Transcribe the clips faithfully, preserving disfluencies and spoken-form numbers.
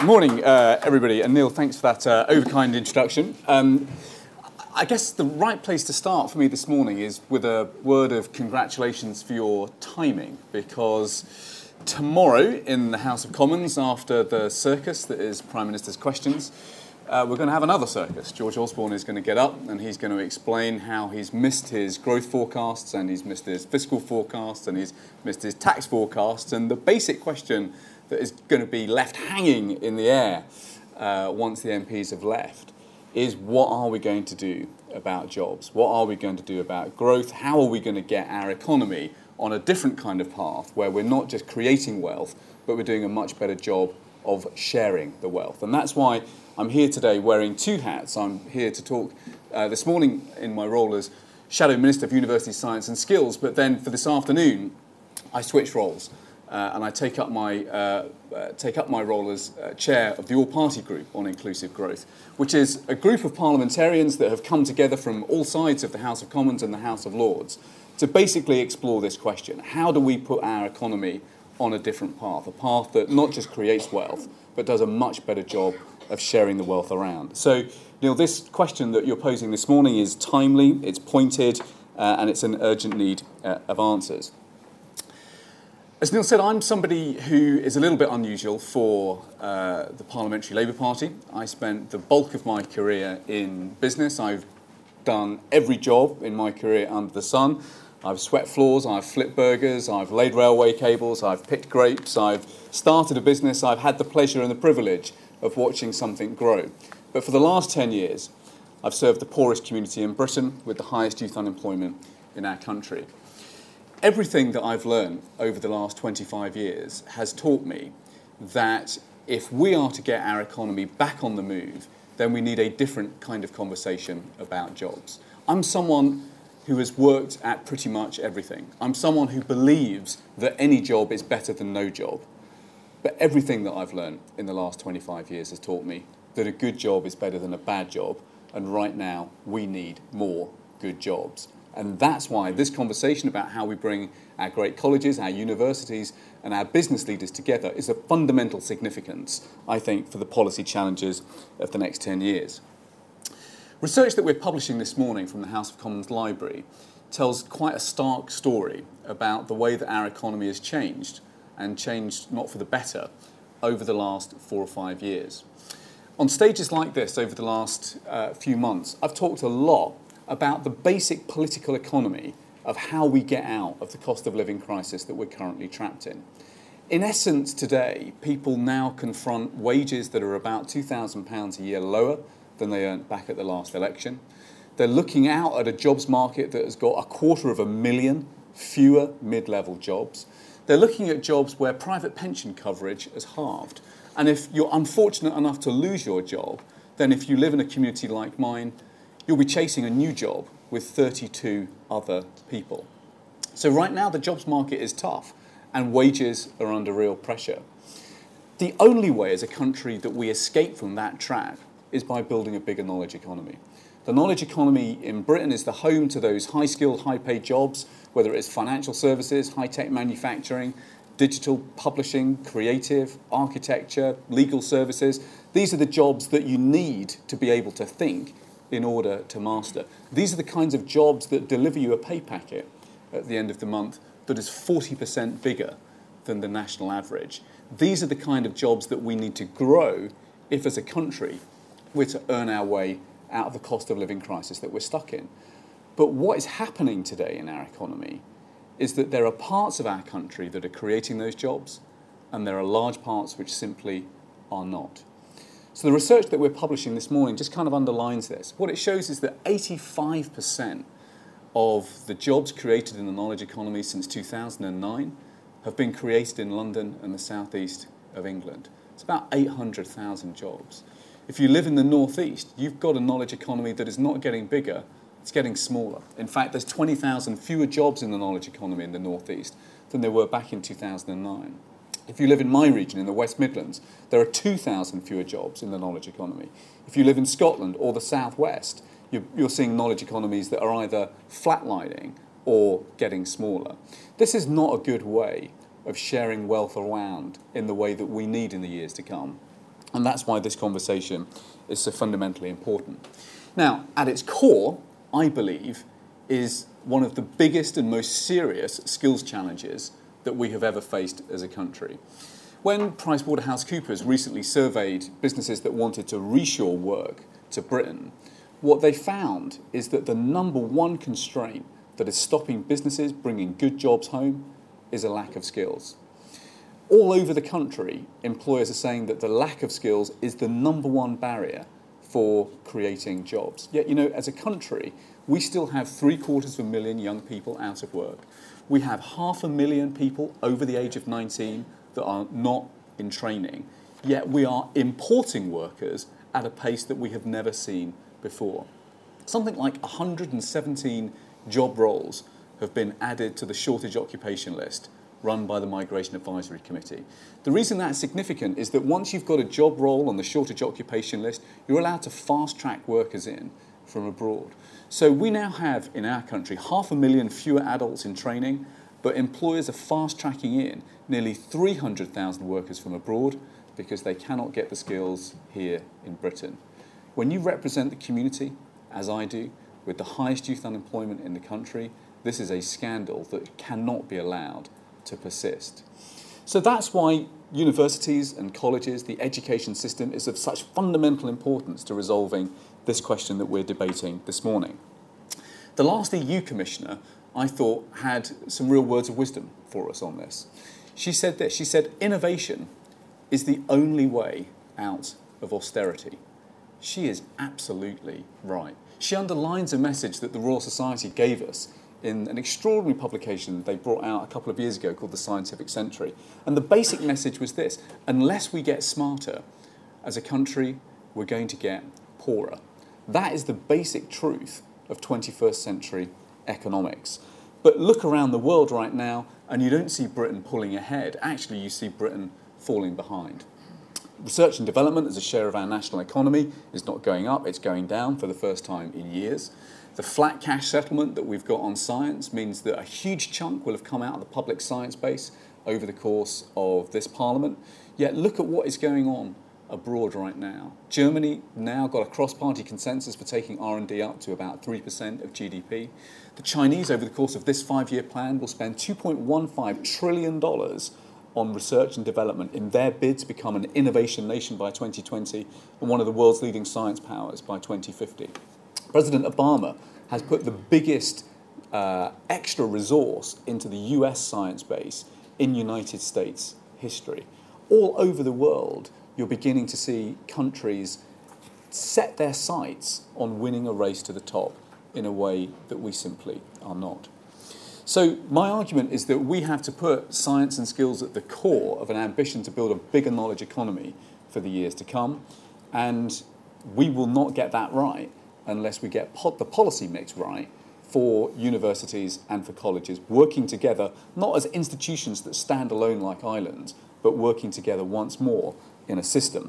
Morning, uh, everybody, and Neil, thanks for that uh, overkind introduction. Um, I guess the right place to start for me this morning is with a word of congratulations for your timing, because tomorrow in the House of Commons, after the circus that is Prime Minister's Questions, uh, we're going to have another circus. George Osborne is going to get up and he's going to explain how he's missed his growth forecasts and he's missed his fiscal forecasts and he's missed his tax forecasts, and the basic question that is going to be left hanging in the air uh, once the M Ps have left is, what are we going to do about jobs? What are we going to do about growth? How are we going to get our economy on a different kind of path where we're not just creating wealth, but we're doing a much better job of sharing the wealth? And that's why I'm here today wearing two hats. I'm here to talk uh, this morning in my role as Shadow Minister for University Science and Skills, but then for this afternoon I switch roles. Uh, and I take up my uh, uh, take up my role as uh, chair of the All-Party Group on Inclusive Growth, which is a group of parliamentarians that have come together from all sides of the House of Commons and the House of Lords to basically explore this question: how do we put our economy on a different path, a path that not just creates wealth but does a much better job of sharing the wealth around? So, Neil, this question that you're posing this morning is timely, it's pointed, uh, and it's an urgent need uh, of answers. As Neil said, I'm somebody who is a little bit unusual for uh, the Parliamentary Labour Party. I spent the bulk of my career in business. I've done every job in my career under the sun. I've swept floors, I've flipped burgers, I've laid railway cables, I've picked grapes, I've started a business, I've had the pleasure and the privilege of watching something grow. But for the last ten years, I've served the poorest community in Britain with the highest youth unemployment in our country. Everything that I've learned over the last twenty-five years has taught me that if we are to get our economy back on the move, then we need a different kind of conversation about jobs. I'm someone who has worked at pretty much everything. I'm someone who believes that any job is better than no job. But everything that I've learned in the last twenty-five years has taught me that a good job is better than a bad job, and right now we need more good jobs. And that's why this conversation about how we bring our great colleges, our universities, and our business leaders together is of fundamental significance, I think, for the policy challenges of the next ten years. Research that we're publishing this morning from the House of Commons Library tells quite a stark story about the way that our economy has changed, and changed not for the better, over the last four or five years. On stages like this over the last uh, few months, I've talked a lot about the basic political economy of how we get out of the cost of living crisis that we're currently trapped in. In essence, today, people now confront wages that are about two thousand pounds a year lower than they earned back at the last election. They're looking out at a jobs market that has got a quarter of a million fewer mid-level jobs. They're looking at jobs where private pension coverage has halved. And if you're unfortunate enough to lose your job, then if you live in a community like mine, you'll be chasing a new job with thirty-two other people. So right now the jobs market is tough and wages are under real pressure. The only way as a country that we escape from that trap is by building a bigger knowledge economy. The knowledge economy in Britain is the home to those high-skilled, high-paid jobs, whether it's financial services, high-tech manufacturing, digital publishing, creative, architecture, legal services. These are the jobs that you need to be able to think in order to master. These are the kinds of jobs that deliver you a pay packet at the end of the month that is forty percent bigger than the national average. These are the kind of jobs that we need to grow if, as a country, we're to earn our way out of the cost of living crisis that we're stuck in. But what is happening today in our economy is that there are parts of our country that are creating those jobs, and there are large parts which simply are not. So the research that we're publishing this morning just kind of underlines this. What it shows is that eighty-five percent of the jobs created in the knowledge economy since two thousand nine have been created in London and the southeast of England. It's about eight hundred thousand jobs. If you live in the northeast, you've got a knowledge economy that is not getting bigger, it's getting smaller. In fact, there's twenty thousand fewer jobs in the knowledge economy in the northeast than there were back in two thousand nine. If you live in my region, in the West Midlands, there are two thousand fewer jobs in the knowledge economy. If you live in Scotland or the southwest, you're, you're seeing knowledge economies that are either flatlining or getting smaller. This is not a good way of sharing wealth around in the way that we need in the years to come. And that's why this conversation is so fundamentally important. Now, at its core, I believe, is one of the biggest and most serious skills challenges that we have ever faced as a country. When PricewaterhouseCoopers recently surveyed businesses that wanted to reshore work to Britain, what they found is that the number one constraint that is stopping businesses bringing good jobs home is a lack of skills. All over the country, employers are saying that the lack of skills is the number one barrier for creating jobs. Yet, you know, as a country, we still have three quarters of a million young people out of work. We have half a million people over the age of nineteen that are not in training. Yet we are importing workers at a pace that we have never seen before. Something like one hundred seventeen job roles have been added to the shortage occupation list run by the Migration Advisory Committee. The reason that's significant is that once you've got a job role on the shortage occupation list, you're allowed to fast-track workers in from abroad. So we now have, in our country, half a million fewer adults in training, but employers are fast-tracking in nearly three hundred thousand workers from abroad because they cannot get the skills here in Britain. When you represent the community, as I do, with the highest youth unemployment in the country, this is a scandal that cannot be allowed to persist. So that's why universities and colleges, the education system, is of such fundamental importance to resolving this question that we're debating this morning. The last E U Commissioner, I thought, had some real words of wisdom for us on this. She said this, she said, innovation is the only way out of austerity. She is absolutely right. She underlines a message that the Royal Society gave us in an extraordinary publication they brought out a couple of years ago called The Scientific Century. And the basic message was this: unless we get smarter as a country, we're going to get poorer. That is the basic truth of twenty-first century economics. But look around the world right now and you don't see Britain pulling ahead. Actually, you see Britain falling behind. Research and development as a share of our national economy is not going up, it's going down for the first time in years. The flat cash settlement that we've got on science means that a huge chunk will have come out of the public science base over the course of this Parliament. Yet look at what is going on abroad right now. Germany now got a cross-party consensus for taking R and D up to about three percent of G D P. The Chinese, over the course of this five-year plan, will spend two point one five trillion dollars on research and development in their bid to become an innovation nation by twenty twenty and one of the world's leading science powers by twenty fifty. President Obama has put the biggest uh, extra resource into the U S science base in United States history. All over the world, you're beginning to see countries set their sights on winning a race to the top in a way that we simply are not. So my argument is that we have to put science and skills at the core of an ambition to build a bigger knowledge economy for the years to come, and we will not get that right unless we get po- the policy mix right for universities and for colleges, working together, not as institutions that stand alone like islands, but working together once more in a system.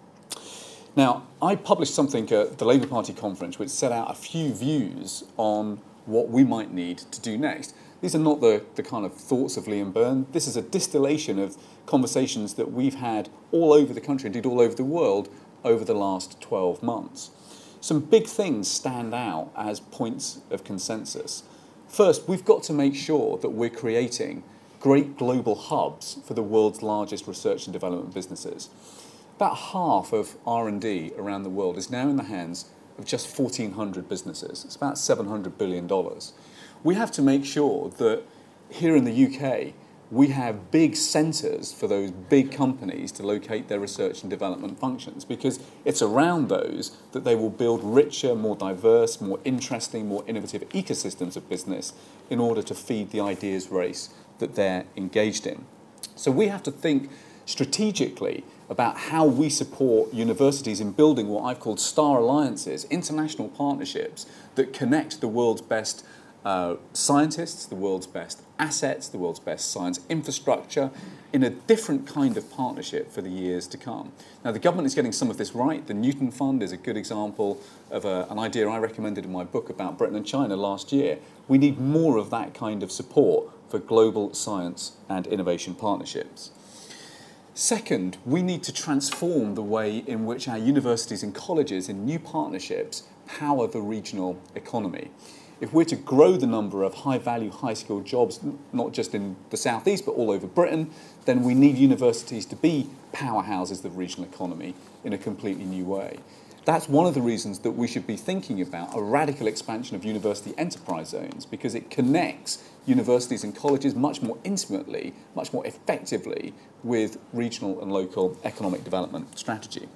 Now, I published something at the Labour Party conference which set out a few views on what we might need to do next. These are not the, the kind of thoughts of Liam Byrne. This is a distillation of conversations that we've had all over the country, indeed all over the world, over the last twelve months. Some big things stand out as points of consensus. First, we've got to make sure that we're creating great global hubs for the world's largest research and development businesses. About half of R and D around the world is now in the hands of just fourteen hundred businesses. It's about seven hundred billion dollars. We have to make sure that here in the U K, we have big centres for those big companies to locate their research and development functions, because it's around those that they will build richer, more diverse, more interesting, more innovative ecosystems of business in order to feed the ideas race that they're engaged in. So we have to think strategically about how we support universities in building what I've called star alliances, international partnerships that connect the world's best uh, scientists, the world's best assets, the world's best science infrastructure, in a different kind of partnership for the years to come. Now, the government is getting some of this right. The Newton Fund is a good example of a, an idea I recommended in my book about Britain and China last year. We need more of that kind of support for global science and innovation partnerships. Second, we need to transform the way in which our universities and colleges in new partnerships power the regional economy. If we're to grow the number of high-value, high-skilled jobs, not just in the southeast but all over Britain, then we need universities to be powerhouses of the regional economy in a completely new way. That's one of the reasons that we should be thinking about a radical expansion of university enterprise zones, because it connects universities and colleges much more intimately, much more effectively with regional and local economic development strategy.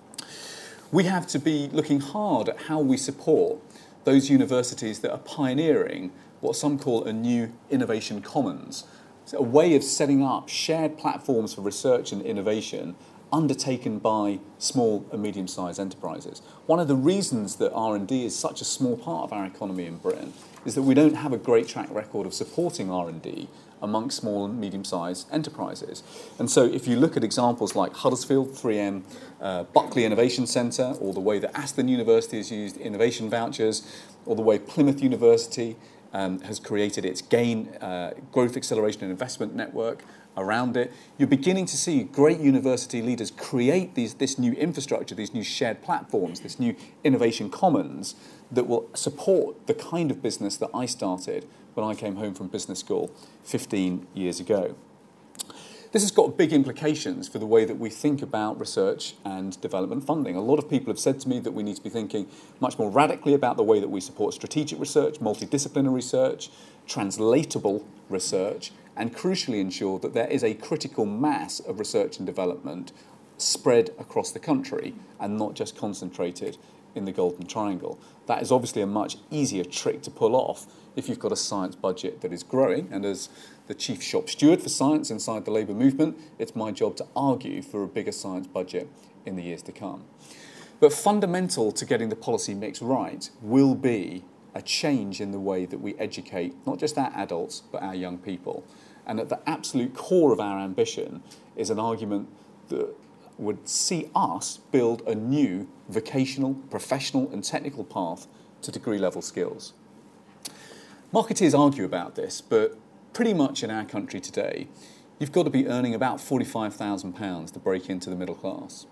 We have to be looking hard at how we support those universities that are pioneering what some call a new innovation commons. It's a way of setting up shared platforms for research and innovation undertaken by small and medium-sized enterprises. One of the reasons that R and D is such a small part of our economy in Britain is that we don't have a great track record of supporting R and D amongst small and medium-sized enterprises. And so if you look at examples like Huddersfield, three M, uh, Buckley Innovation Centre, or the way that Aston University has used innovation vouchers, or the way Plymouth University um, has created its GAIN, uh, Growth Acceleration and Investment Network, around it, you're beginning to see great university leaders create these, this new infrastructure, these new shared platforms, this new innovation commons that will support the kind of business that I started when I came home from business school fifteen years ago. This has got big implications for the way that we think about research and development funding. A lot of people have said to me that we need to be thinking much more radically about the way that we support strategic research, multidisciplinary research, translatable research, and crucially ensure that there is a critical mass of research and development spread across the country and not just concentrated in the Golden Triangle. That is obviously a much easier trick to pull off if you've got a science budget that is growing, and as the chief shop steward for science inside the Labour movement, it's my job to argue for a bigger science budget in the years to come. But fundamental to getting the policy mix right will be a change in the way that we educate not just our adults but our young people. And at the absolute core of our ambition is an argument that would see us build a new vocational, professional and technical path to degree level skills. Marketeers argue about this, but pretty much in our country today, you've got to be earning about forty-five thousand pounds to break into the middle class.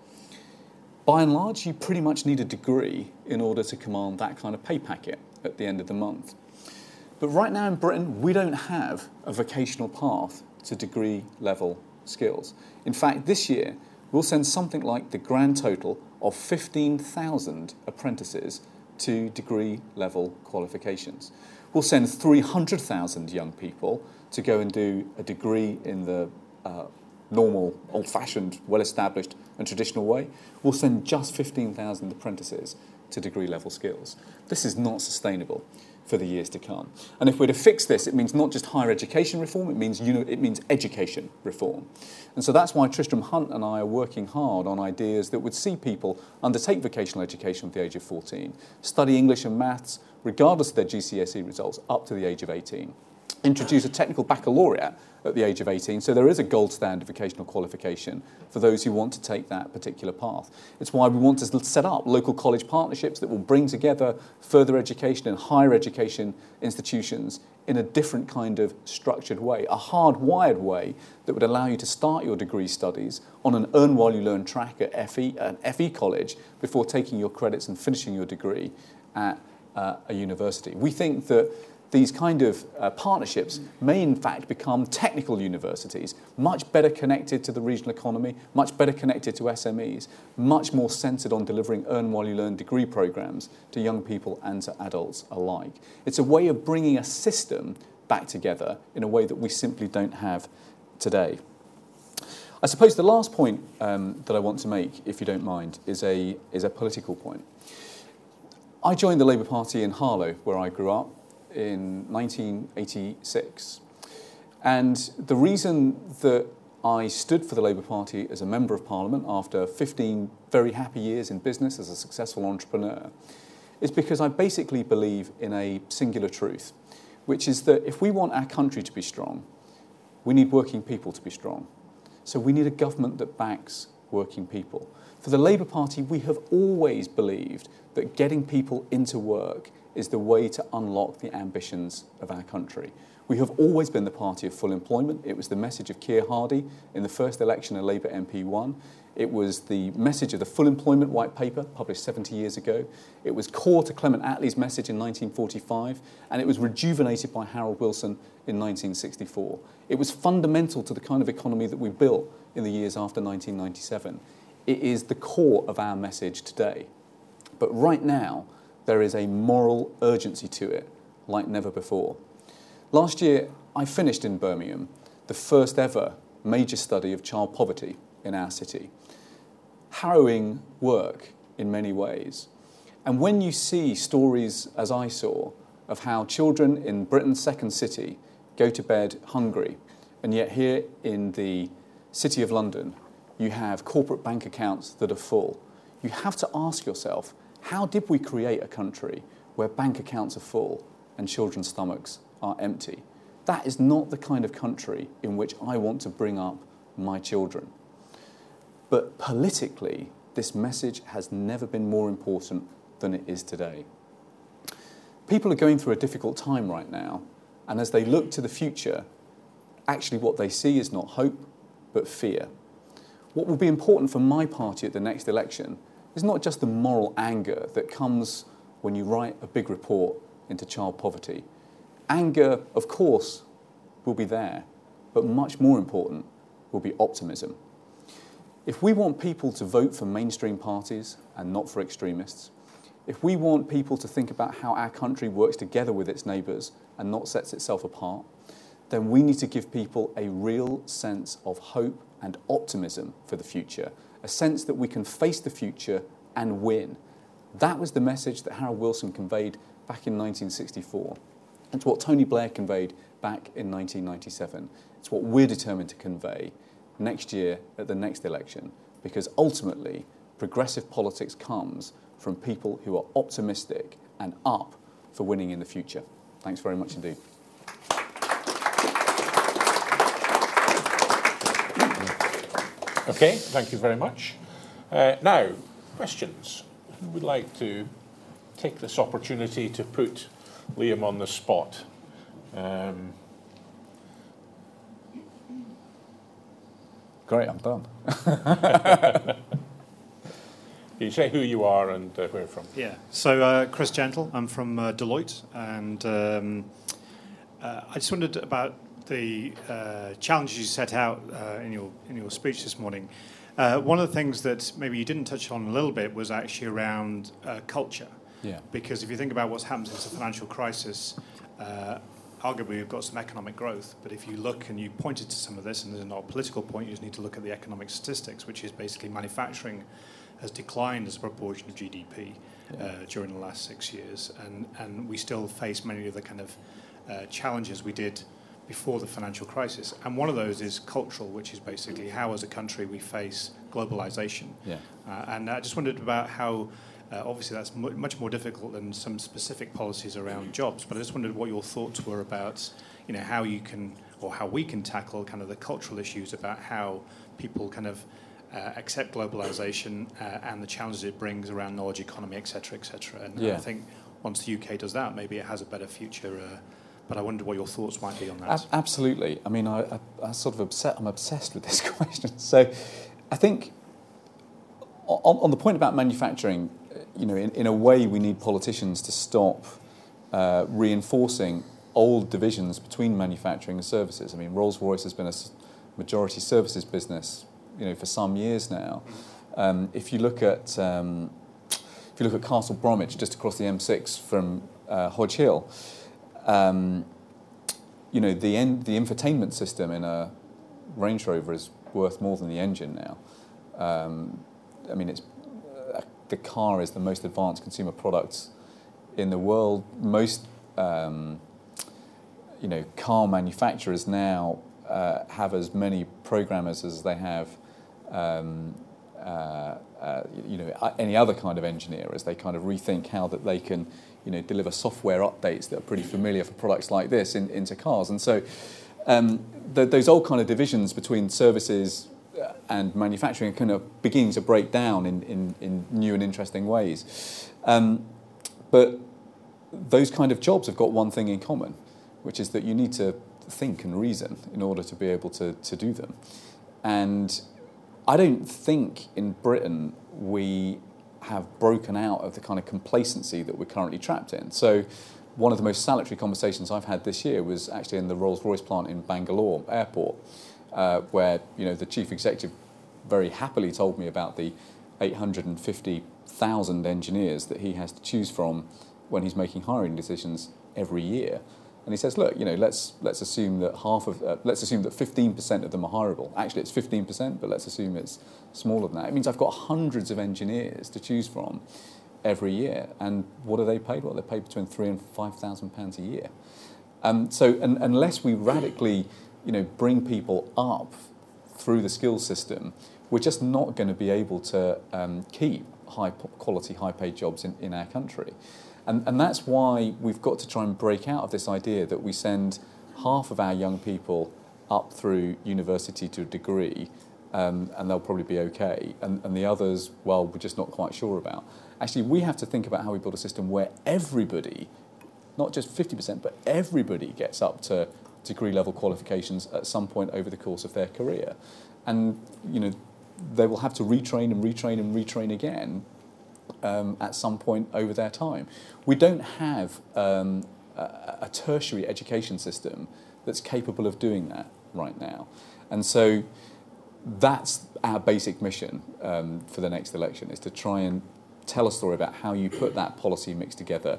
By and large, you pretty much need a degree in order to command that kind of pay packet at the end of the month. But right now in Britain, we don't have a vocational path to degree level skills. In fact, this year, we'll send something like the grand total of fifteen thousand apprentices to degree level qualifications. We'll send three hundred thousand young people to go and do a degree in the uh, normal, old-fashioned, well-established and traditional way. We'll send just fifteen thousand apprentices to degree level skills. This is not sustainable for the years to come. And if we're to fix this, it means not just higher education reform, it means, you know, it means education reform. And so that's why Tristram Hunt and I are working hard on ideas that would see people undertake vocational education at the age of fourteen, study English and maths, regardless of their G C S E results, up to the age of eighteen. Introduce a technical baccalaureate at the age of eighteen, so there is a gold standard vocational qualification for those who want to take that particular path. It's why we want to set up local college partnerships that will bring together further education and higher education institutions in a different kind of structured way, a hardwired way that would allow you to start your degree studies on an earn while you learn track at F E, at F E college before taking your credits and finishing your degree at uh, a university. We think that these kind of uh, partnerships may in fact become technical universities, much better connected to the regional economy, much better connected to S M Es, much more centred on delivering earn while you learn degree programmes to young people and to adults alike. It's a way of bringing a system back together in a way that we simply don't have today. I suppose the last point um, that I want to make, if you don't mind, is a, is a political point. I joined the Labour Party in Harlow, where I grew up, in nineteen eighty-six. And the reason that I stood for the Labour Party as a Member of Parliament after fifteen very happy years in business as a successful entrepreneur is because I basically believe in a singular truth, which is that if we want our country to be strong, we need working people to be strong. So we need a government that backs working people. For the Labour Party, we have always believed that getting people into work is the way to unlock the ambitions of our country. We have always been the party of full employment. It was the message of Keir Hardie in the first election a Labour M P won. It was the message of the Full Employment White Paper, published seventy years ago. It was core to Clement Attlee's message in nineteen forty-five, and it was rejuvenated by Harold Wilson in nineteen sixty-four. It was fundamental to the kind of economy that we built in the years after nineteen ninety-seven. It is the core of our message today. But right now, there is a moral urgency to it, like never before. Last year, I finished in Birmingham the first ever major study of child poverty in our city. Harrowing work in many ways. And when you see stories, as I saw, of how children in Britain's second city go to bed hungry, and yet here in the City of London, you have corporate bank accounts that are full, you have to ask yourself, how did we create a country where bank accounts are full and children's stomachs are empty? That is not the kind of country in which I want to bring up my children. But politically, this message has never been more important than it is today. People are going through a difficult time right now, and as they look to the future, actually what they see is not hope, but fear. What will be important for my party at the next election is not just the moral anger that comes when you write a big report into child poverty. Anger, of course, will be there, but much more important will be optimism. If we want people to vote for mainstream parties and not for extremists, if we want people to think about how our country works together with its neighbours and not sets itself apart, then we need to give people a real sense of hope and optimism for the future, a sense that we can face the future and win. That was the message that Harold Wilson conveyed back in nineteen sixty-four. It's what Tony Blair conveyed back in nineteen ninety-seven. It's what we're determined to convey next year at the next election, because ultimately progressive politics comes from people who are optimistic and up for winning in the future. Thanks very much indeed. Okay, thank you very much. Uh, now, questions. Who would like to take this opportunity to put Liam on the spot? Um, Great, I'm done. Can you say who you are and uh, where you're from? Yeah, so uh, Chris Gentle, I'm from uh, Deloitte, and um, uh, I just wondered about the uh, challenges you set out uh, in your in your speech this morning. Uh, one of the things that maybe you didn't touch on a little bit was actually around uh, culture. Yeah. Because if you think about what's happened since the financial crisis, uh, arguably we've got some economic growth, but if you look and you pointed to some of this, and there's not a political point, you just need to look at the economic statistics, which is basically manufacturing has declined as a proportion of G D P yeah. uh, during the last six years, and, and we still face many of the kind of uh, challenges we did before the financial crisis. And one of those is cultural, which is basically how as a country we face globalization. Yeah. Uh, and I just wondered about how, uh, obviously that's mu- much more difficult than some specific policies around jobs, but I just wondered what your thoughts were about, you know, how you can, or how we can tackle kind of the cultural issues about how people kind of uh, accept globalization uh, and the challenges it brings around knowledge economy, et cetera, et cetera. And yeah. I think once the U K does that, maybe it has a better future. Uh, But I wondered what your thoughts might be on that. A- absolutely. I mean, I, I, I sort of obsessed. I'm obsessed with this question. So, I think on, on the point about manufacturing, you know, in, in a way, we need politicians to stop uh, reinforcing old divisions between manufacturing and services. I mean, Rolls-Royce has been a majority services business, you know, for some years now. Um, if you look at um, if you look at Castle Bromwich, just across the M six from uh, Hodge Hill. Um, you know, the en- the infotainment system in a Range Rover is worth more than the engine now. Um, I mean, it's uh, the car is the most advanced consumer product in the world. Most, um, you know, car manufacturers now uh, have as many programmers as they have, um, uh, uh, you know, any other kind of engineer, as they kind of rethink how that they can, you know, deliver software updates that are pretty familiar for products like this in, into cars. And so um, the, those old kind of divisions between services and manufacturing are kind of beginning to break down in, in, in new and interesting ways. Um, but those kind of jobs have got one thing in common, which is that you need to think and reason in order to be able to, to do them. And I don't think in Britain we have broken out of the kind of complacency that we're currently trapped in. So one of the most salutary conversations I've had this year was actually in the Rolls-Royce plant in Bangalore Airport, uh, where you know the chief executive very happily told me about the eight hundred fifty thousand engineers that he has to choose from when he's making hiring decisions every year. And he says, look, you know, let's let's assume that half of uh, let's assume that fifteen percent of them are hireable. Actually, it's fifteen percent, but let's assume it's smaller than that. It means I've got hundreds of engineers to choose from every year. And what are they paid? Well, they're paid between three and five thousand pounds a year. Um, so, and, unless we radically, you know, bring people up through the skills system, we're just not going to be able to um, keep high quality, high paid jobs in, in our country. And, and that's why we've got to try and break out of this idea that we send half of our young people up through university to a degree um, and they'll probably be okay. And, and the others, well, we're just not quite sure about. Actually, we have to think about how we build a system where everybody, not just fifty percent, but everybody gets up to degree level qualifications at some point over the course of their career. And, you know, they will have to retrain and retrain and retrain again Um, at some point over their time. We don't have um, a, a tertiary education system that's capable of doing that right now. And so that's our basic mission um, for the next election, is to try and tell a story about how you put that policy mix together.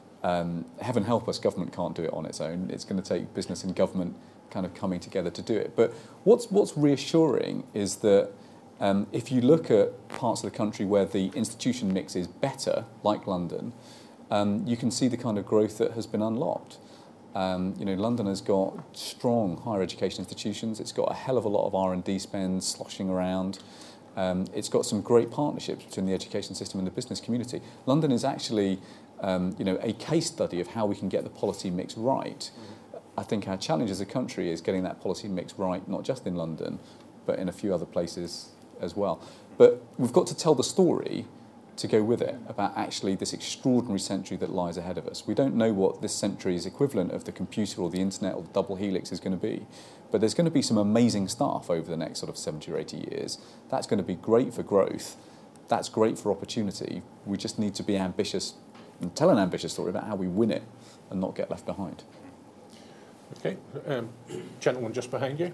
Um, heaven help us, government can't do it on its own. It's going to take business and government kind of coming together to do it. But what's, what's reassuring is that Um, if you look at parts of the country where the institution mix is better, like London, um, you can see the kind of growth that has been unlocked. Um, you know, London has got strong higher education institutions. It's got a hell of a lot of R and D spend sloshing around. Um, it's got some great partnerships between the education system and the business community. London is actually, um, you know, a case study of how we can get the policy mix right. Mm-hmm. I think our challenge as a country is getting that policy mix right, not just in London, but in a few other places as well. But we've got to tell the story to go with it about actually this extraordinary century that lies ahead of us. We don't know what this century's equivalent of the computer or the internet or the double helix is going to be, but there's going to be some amazing stuff over the next sort of seventy or eighty years. That's going to be great for growth. That's great for opportunity. We just need to be ambitious and tell an ambitious story about how we win it and not get left behind. Okay, um, gentleman just behind you.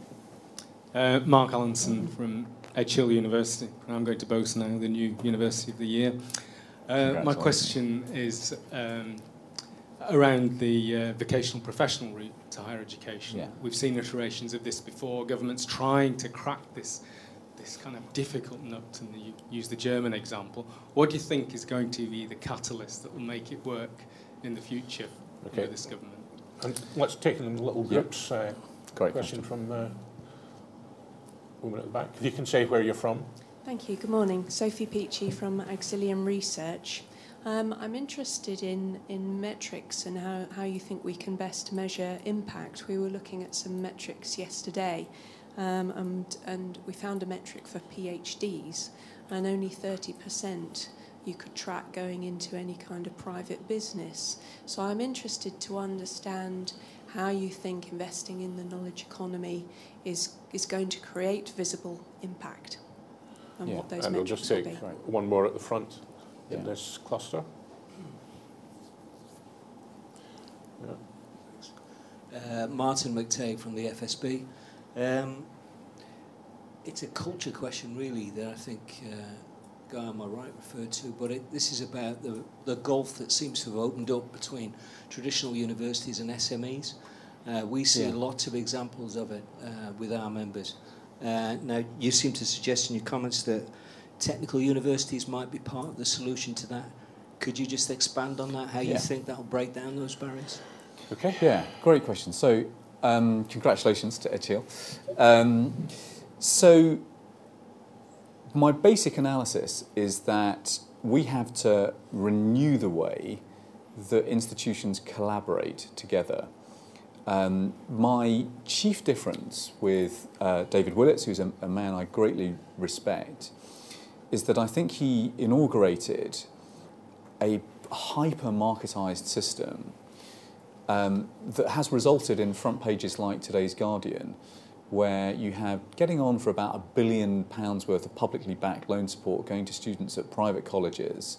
Uh, Mark Allenson from Edge Hill University. I'm going to boast now, the new University of the Year. Uh, my question is um, around the uh, vocational professional route to higher education. Yeah. We've seen iterations of this before. Governments trying to crack this this kind of difficult nut, and you use the German example. What do you think is going to be the catalyst that will make it work in the future okay. under this government? And let's take them in little groups. Yep. Uh, Great question, question. from... Uh, woman at the back. If you can say where you're from. Thank you. Good morning. Sophie Peachy from Auxilium Research. Um, I'm interested in, in metrics and how, how you think we can best measure impact. We were looking at some metrics yesterday um, and, and we found a metric for PhDs, and only thirty percent you could track going into any kind of private business. So I'm interested to understand how you think investing in the knowledge economy is is going to create visible impact, and yeah. what those and we'll metrics just take will be. right. one more at the front in yeah. this cluster. Yeah. Uh, Martin McTague from the F S B. Um, it's a culture question, really, that I think uh, Guy on my right referred to, but it, this is about the, the gulf that seems to have opened up between traditional universities and S M Es. Uh, we see yeah. lots of examples of it uh, with our members. Uh, now, you seem to suggest in your comments that technical universities might be part of the solution to that. Could you just expand on that, how yeah. you think that will break down those barriers? Okay. Yeah, great question. So, um, congratulations to Edge Hill. Um, so, my basic analysis is that we have to renew the way that institutions collaborate together. Um, my chief difference with uh, David Willetts, who's a, a man I greatly respect, is that I think he inaugurated a, hyper-marketised system um, that has resulted in front pages like today's Guardian, where you have getting on for about a billion pounds worth of publicly backed loan support going to students at private colleges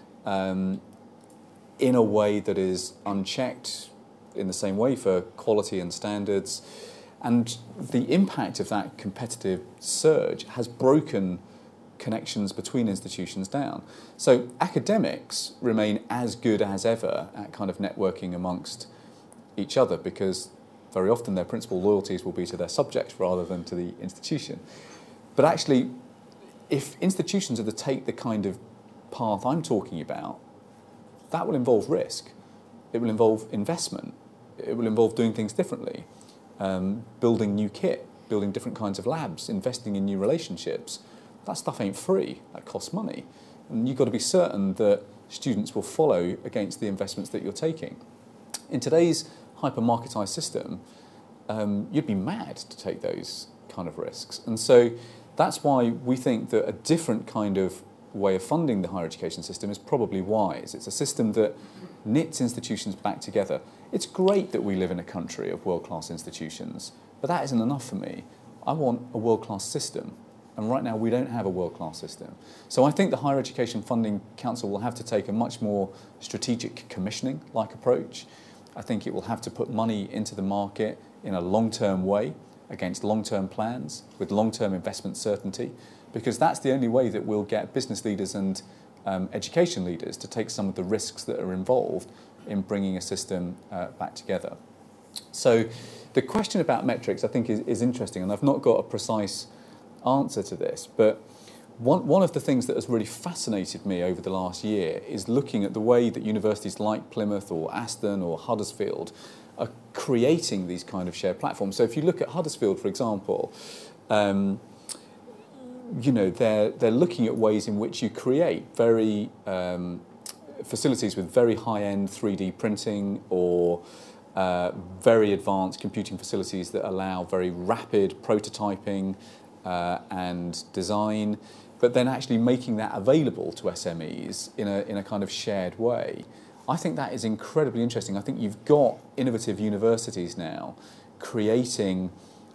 um, in a way that is unchecked in the same way for quality and standards. And the impact of that competitive surge has broken connections between institutions down. So academics remain as good as ever at kind of networking amongst each other, because very often their principal loyalties will be to their subject rather than to the institution. But actually, if institutions are to take the kind of path I'm talking about, that will involve risk. It will involve investment. It will involve doing things differently, um, building new kit, building different kinds of labs, investing in new relationships. That stuff ain't free. That costs money. And you've got to be certain that students will follow against the investments that you're taking. In today's hyper-marketised system, um, you'd be mad to take those kind of risks. And so that's why we think that a different kind of way of funding the higher education system is probably wise. It's a system that knits institutions back together. It's great that we live in a country of world-class institutions, but that isn't enough for me. I want a world-class system. And right now we don't have a world-class system. So I think the Higher Education Funding Council will have to take a much more strategic commissioning-like approach. I think it will have to put money into the market in a long-term way against long-term plans with long-term investment certainty, because that's the only way that we'll get business leaders and um, education leaders to take some of the risks that are involved in bringing a system uh, back together. So the question about metrics I think is, is interesting, and I've not got a precise answer to this, but one, one of the things that has really fascinated me over the last year is looking at the way that universities like Plymouth or Aston or Huddersfield are creating these kind of shared platforms. So if you look at Huddersfield, for example, um, you know, they're, they're looking at ways in which you create very um, facilities with very high-end three D printing or uh, very advanced computing facilities that allow very rapid prototyping uh, and design, but then actually making that available to S M Es in a, in a kind of shared way. I think that is incredibly interesting. I think you've got innovative universities now creating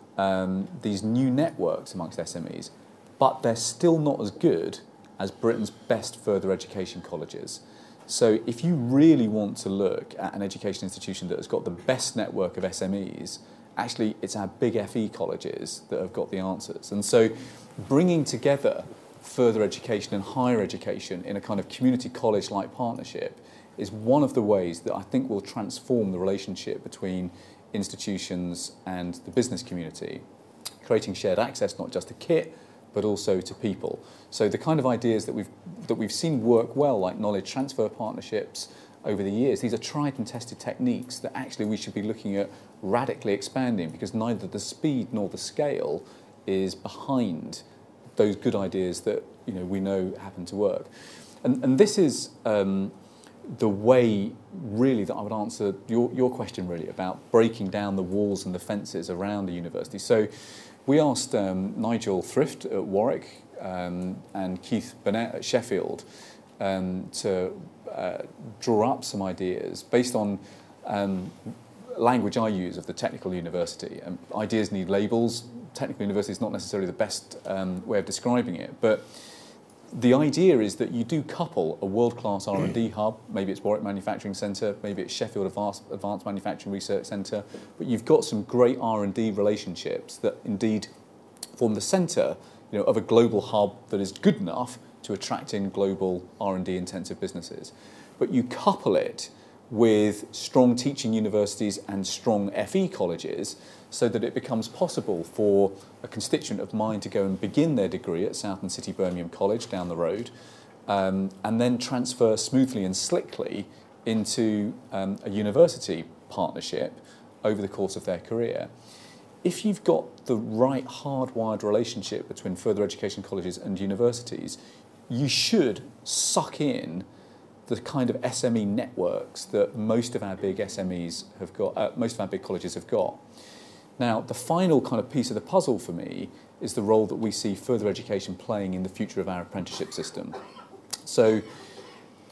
um, these new networks amongst S M Es, but they're still not as good as Britain's best further education colleges. So if you really want to look at an education institution that has got the best network of S M Es, actually it's our big F E colleges that have got the answers. And so bringing together further education and higher education in a kind of community college-like partnership is one of the ways that I think will transform the relationship between institutions and the business community, creating shared access not just to kit, but also to people. So the kind of ideas that we've that we've seen work well, like knowledge transfer partnerships over the years, these are tried and tested techniques that actually we should be looking at radically expanding, because neither the speed nor the scale is behind those good ideas that, you know, we know happen to work. And, and this is um, the way really that I would answer your, your question really about breaking down the walls and the fences around the university. So we asked um, Nigel Thrift at Warwick um, and Keith Burnett at Sheffield um, to uh, draw up some ideas based on um, language I use of the technical university. Um, ideas need labels. Technical university is not necessarily the best um, way of describing it, but the idea is that you do couple a world-class R and D hub, maybe it's Warwick Manufacturing Centre, maybe it's Sheffield Advanced, Advanced Manufacturing Research Centre, but you've got some great R and D relationships that indeed form the centre, you know, of a global hub that is good enough to attract in global R and D intensive businesses. But you couple it with strong teaching universities and strong F E colleges so that it becomes possible for a constituent of mine to go and begin their degree at Southern City Birmingham College down the road um, and then transfer smoothly and slickly into um, a university partnership over the course of their career. If you've got the right hardwired relationship between further education colleges and universities, you should suck in the kind of S M E networks that most of our big S M Es have got, uh, most of our big colleges have got. Now, the final kind of piece of the puzzle for me is the role that we see further education playing in the future of our apprenticeship system. So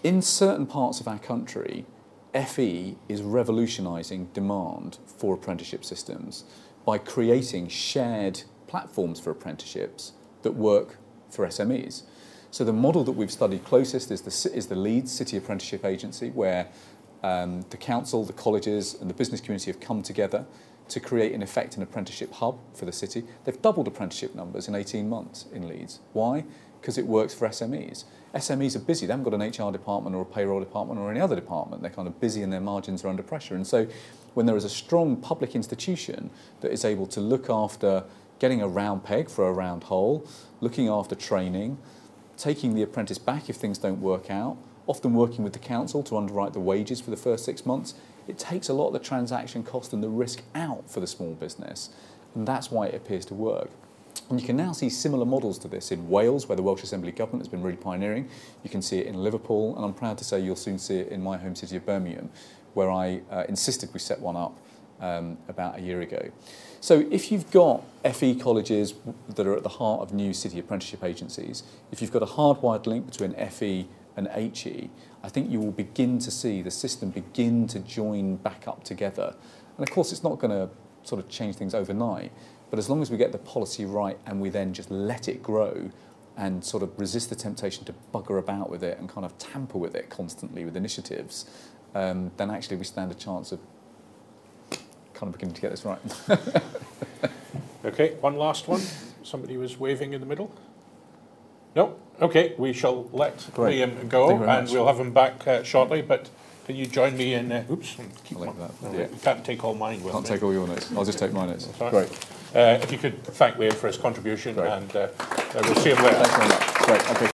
in certain parts of our country, F E is revolutionising demand for apprenticeship systems by creating shared platforms for apprenticeships that work for S M Es. So the model that we've studied closest is the, is the Leeds City Apprenticeship Agency, where um, the council, the colleges and the business community have come together to create, in effect, an apprenticeship hub for the city. They've doubled apprenticeship numbers in eighteen months in Leeds. Why? Because it works for S M Es. S M Es are busy. They haven't got an H R department or a payroll department or any other department. They're kind of busy and their margins are under pressure. And so when there is a strong public institution that is able to look after getting a round peg for a round hole, looking after training, taking the apprentice back if things don't work out, often working with the council to underwrite the wages for the first six months, it takes a lot of the transaction cost and the risk out for the small business. And that's why it appears to work. And you can now see similar models to this in Wales, where the Welsh Assembly Government has been really pioneering. You can see it in Liverpool, and I'm proud to say you'll soon see it in my home city of Birmingham, where I uh, insisted we set one up um, about a year ago. So if you've got F E colleges that are at the heart of new city apprenticeship agencies, if you've got a hardwired link between F E and H E, I think you will begin to see the system begin to join back up together. And of course, it's not going to sort of change things overnight, but as long as we get the policy right and we then just let it grow and sort of resist the temptation to bugger about with it and kind of tamper with it constantly with initiatives, um, then actually we stand a chance of kind of beginning to get this right. Okay, one last one. Somebody was waving in the middle. No? Okay, we shall let Great. Liam go, Thank you very and much. we'll have him back uh, shortly, but can you join me in... Uh, oops, keep I'll leave one. that. No, Yeah. You can't take all mine with Can't me. take all your notes. I'll just take my notes. That's right. Great. Uh, if you could thank Liam for his contribution, Great. and uh, uh, we'll see him later. Thanks very much. Great. Okay.